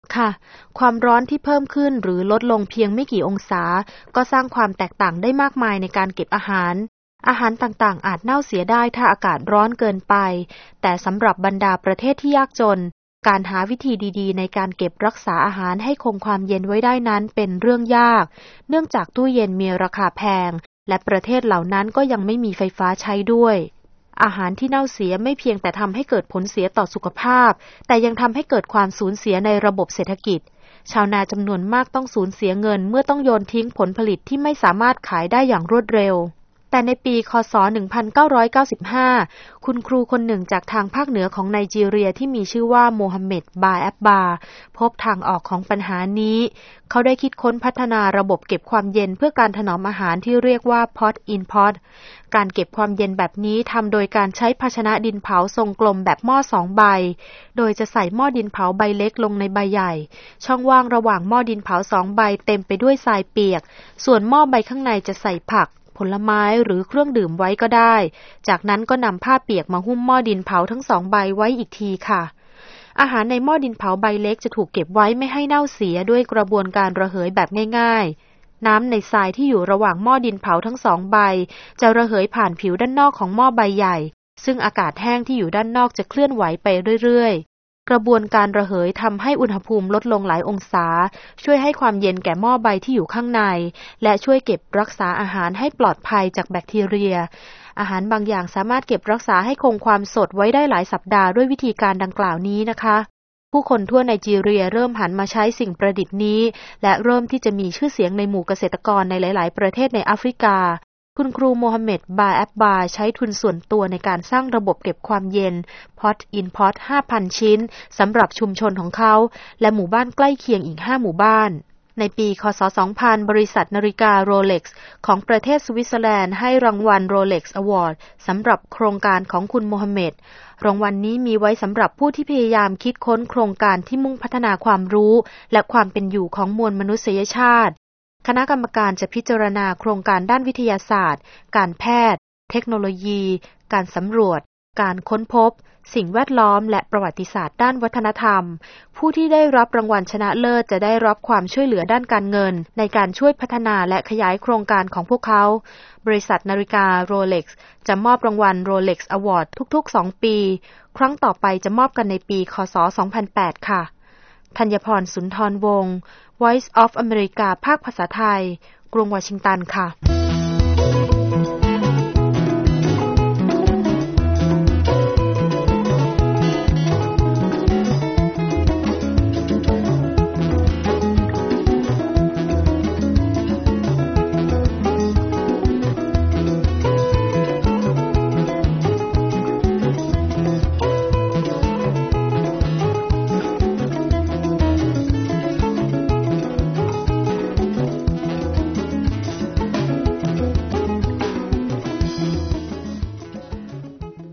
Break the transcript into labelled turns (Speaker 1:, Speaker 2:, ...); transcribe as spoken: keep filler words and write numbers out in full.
Speaker 1: ค่ะความร้อนที่เพิ่มขึ้นหรือลดลงเพียงไม่กี่องศาก็สร้างความแตกต่างได้มากมายในการเก็บอาหารอาหารต่างๆอาจเน่าเสียได้ถ้าอากาศร้อนเกินไปแต่สำหรับบรรดาประเทศที่ยากจนการหาวิธีดีๆในการเก็บรักษาอาหารให้คงความเย็นไว้ได้นั้นเป็นเรื่องยากเนื่องจากตู้เย็นมีราคาแพงและประเทศเหล่านั้นก็ยังไม่มีไฟฟ้าใช้ด้วยอาหารที่เน่าเสียไม่เพียงแต่ทำให้เกิดผลเสียต่อสุขภาพแต่ยังทำให้เกิดความสูญเสียในระบบเศรษฐกิจชาวนาจำนวนมากต้องสูญเสียเงินเมื่อต้องโยนทิ้งผลผลิตที่ไม่สามารถขายได้อย่างรวดเร็วแต่ในปีคศหนึ่งพันเก้าร้อยเก้าสิบห้าคุณครูคนหนึ่งจากทางภาคเหนือของไนจีเรียที่มีชื่อว่าโมฮัมเหม็ดบาแอบบาพบทางออกของปัญหานี้เขาได้คิดค้นพัฒนาระบบเก็บความเย็นเพื่อการถนอมอาหารที่เรียกว่า pot in pot การเก็บความเย็นแบบนี้ทำโดยการใช้ภาชนะดินเผาทรงกลมแบบหม้อสองใบโดยจะใส่หม้อดินเผาใบเล็กลงในใบใหญ่ช่องว่างระหว่างหม้อดินเผาสองใบเต็มไปด้วยทรายเปียกส่วนหม้อใบข้างในจะใส่ผักผลไม้หรือเครื่องดื่มไว้ก็ได้จากนั้นก็นำผ้าเปียกมาหุ้มหม้อดินเผาทั้งสองใบไว้อีกทีค่ะอาหารในหม้อดินเผาใบเล็กจะถูกเก็บไว้ไม่ให้เน่าเสียด้วยกระบวนการระเหยแบบง่ายๆน้ำในทรายที่อยู่ระหว่างหม้อดินเผาทั้งสองใบจะระเหยผ่านผิวด้านนอกของหม้อใบใหญ่ซึ่งอากาศแห้งที่อยู่ด้านนอกจะเคลื่อนไหวไปเรื่อยๆกระบวนการระเหยทำให้อุณหภูมิลดลงหลายองศาช่วยให้ความเย็นแก่หม้อใบที่อยู่ข้างในและช่วยเก็บรักษาอาหารให้ปลอดภัยจากแบคทีเรียอาหารบางอย่างสามารถเก็บรักษาให้คงความสดไว้ได้หลายสัปดาห์ด้วยวิธีการดังกล่าวนี้นะคะผู้คนทั่วไนจีเรียเริ่มหันมาใช้สิ่งประดิษฐ์นี้และเริ่มที่จะมีชื่อเสียงในหมู่เกษตรกรในหลายๆประเทศในแอฟริกาคุณครูโมฮัมเหม็ดบาแอบบาใช้ทุนส่วนตัวในการสร้างระบบเก็บความเย็น pot in pot ห้าพัน ชิ้นสำหรับชุมชนของเขาและหมู่บ้านใกล้เคียงอีกห้าหมู่บ้านในปีคศสองพันบริษัทนาฬิกา Rolex ของประเทศสวิตเซอร์แลนด์ให้รางวัล Rolex Award สำหรับโครงการของคุณโมฮัมเหม็ดรางวัล นี้มีไว้สำหรับผู้ที่พยายามคิดค้นโครงการที่มุ่งพัฒนาความรู้และความเป็นอยู่ของมวลมนุษยชาติคณะกรรมการจะพิจารณาโครงการด้านวิทยาศาสตร์การแพทย์เทคโนโลยีการสำรวจการค้นพบสิ่งแวดล้อมและประวัติศาสตร์ด้านวัฒนธรรมผู้ที่ได้รับรางวัลชนะเลิศจะได้รับความช่วยเหลือด้านการเงินในการช่วยพัฒนาและขยายโครงการของพวกเขาบริษัทนาฬิกา Rolex จะมอบรางวัล Rolex Award ทุกๆสองปีครั้งต่อไปจะมอบกันในปีคศสองพันแปดค่ะธัญพรสุนทรวงศ์ Voice of America ภาคภาษาไทยกรุงวอชิงตันค่ะ